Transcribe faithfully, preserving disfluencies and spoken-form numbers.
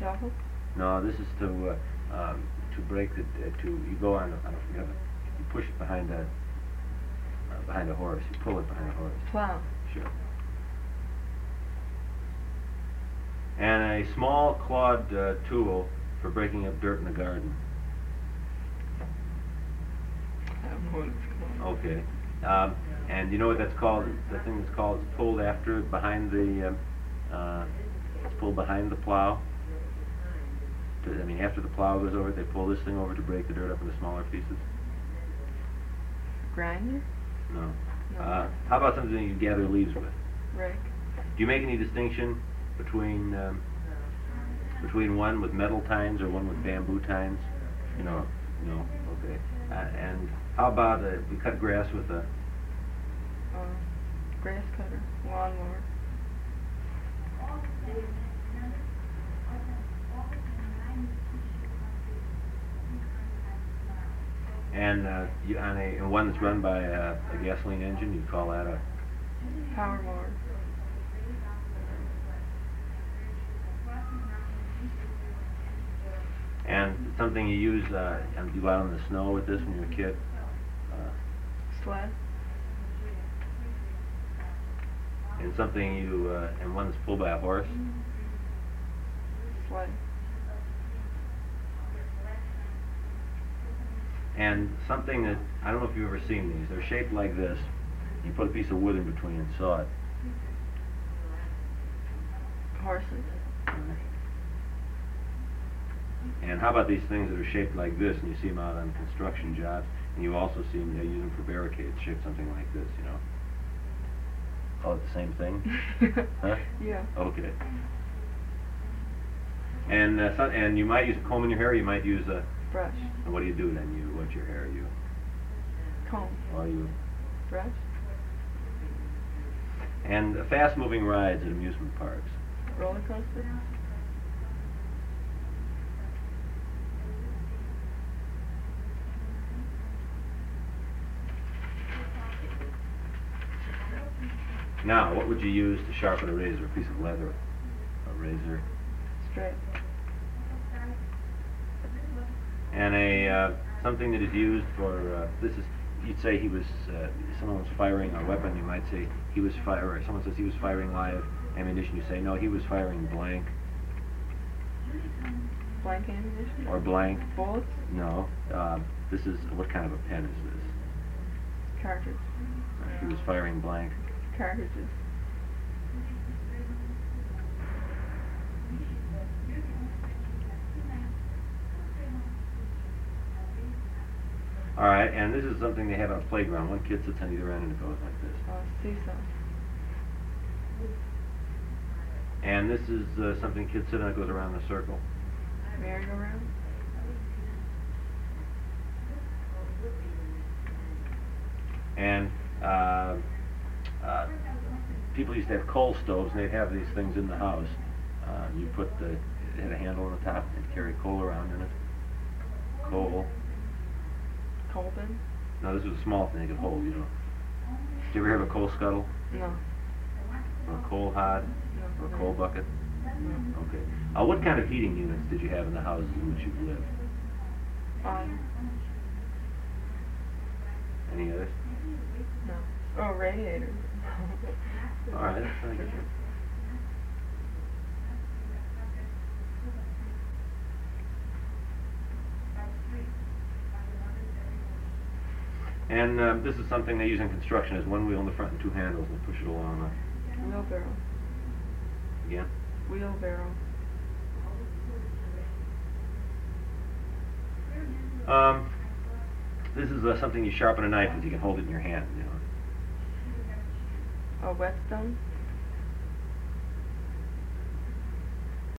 Shovel? No, this is to uh, um, to break the uh, to you go on. I don't you have a, you push it behind a uh, behind a horse. You pull it behind a horse. Plow. Sure. And a small clawed uh, tool for breaking up dirt in the garden. I don't know what it's called. Okay. Um, and you know what that's called? The thing that's called it's pulled after behind the um, uh, it's pulled behind the plow. To, I mean, after the plow goes over, they pull this thing over to break the dirt up into smaller pieces. Grinder? No. No. Uh, how about something you gather leaves with? Rake. Do you make any distinction between um, between one with metal tines or one with bamboo tines? You know, no. Okay. Uh, and how about uh, we cut grass with a Uh, grass cutter. Lawnmower. and uh, you, on a and one that's run by a, a gasoline engine, you call that a Power mower. and something you use uh, and you go out in the snow with this when you're a kid. Uh, Sled. and something you uh, and one that's pulled by a horse. Sled. And something that I don't know if you've ever seen these. They're shaped like this. You put a piece of wood in between and saw it. Horses. And how about these things that are shaped like this, and you see them out on construction jobs, and you also see them, they use them for barricades, shaped something like this, you know? Call it the same thing? Huh? Yeah. Okay. And uh, so, and you might use a comb in your hair, you might use a... Brush. And what do you do then? You, what's your hair? You... Comb. Or you... Brush. And uh, fast-moving rides at amusement parks. Roller coaster. Now, what would you use to sharpen a razor? A piece of leather, a razor, Straight. and a uh, something that is used for. Uh, this is. You'd say he was. Uh, someone was firing a weapon. You might say he was firing. Someone says he was firing live ammunition. You say no, he was firing blank Blank ammunition. or blank. Bullets. No. Uh, this is what kind of a pen is this? Cartridge. Uh, he was firing blank. Cartridges. All right, and this is something they have on a playground. One kid sits on either end and it goes like this. Uh, seesaw. And this is uh, something kids sit on. It goes around in a circle. Merry-go-round. And uh, uh, people used to have coal stoves, and they'd have these things in the house. Uh, you put the, it had a handle on the top, and carry coal around in it. Coal. Coal bin. No, this was a small thing they could hold, you know. Did you ever have a coal scuttle? No. Or a coal hod? No. Or a coal bucket? No. Okay. Uh, what kind of heating units did you have in the houses in which you lived? Fine. Any others? No. Oh, radiator. All right, that's very good. And um, this is something they use in construction. There's one wheel in the front and two handles, and they push it along. Wheelbarrow. Again? Wheelbarrow. Um, this is uh, something you sharpen a knife with. You can hold it in your hand, you know. A whetstone.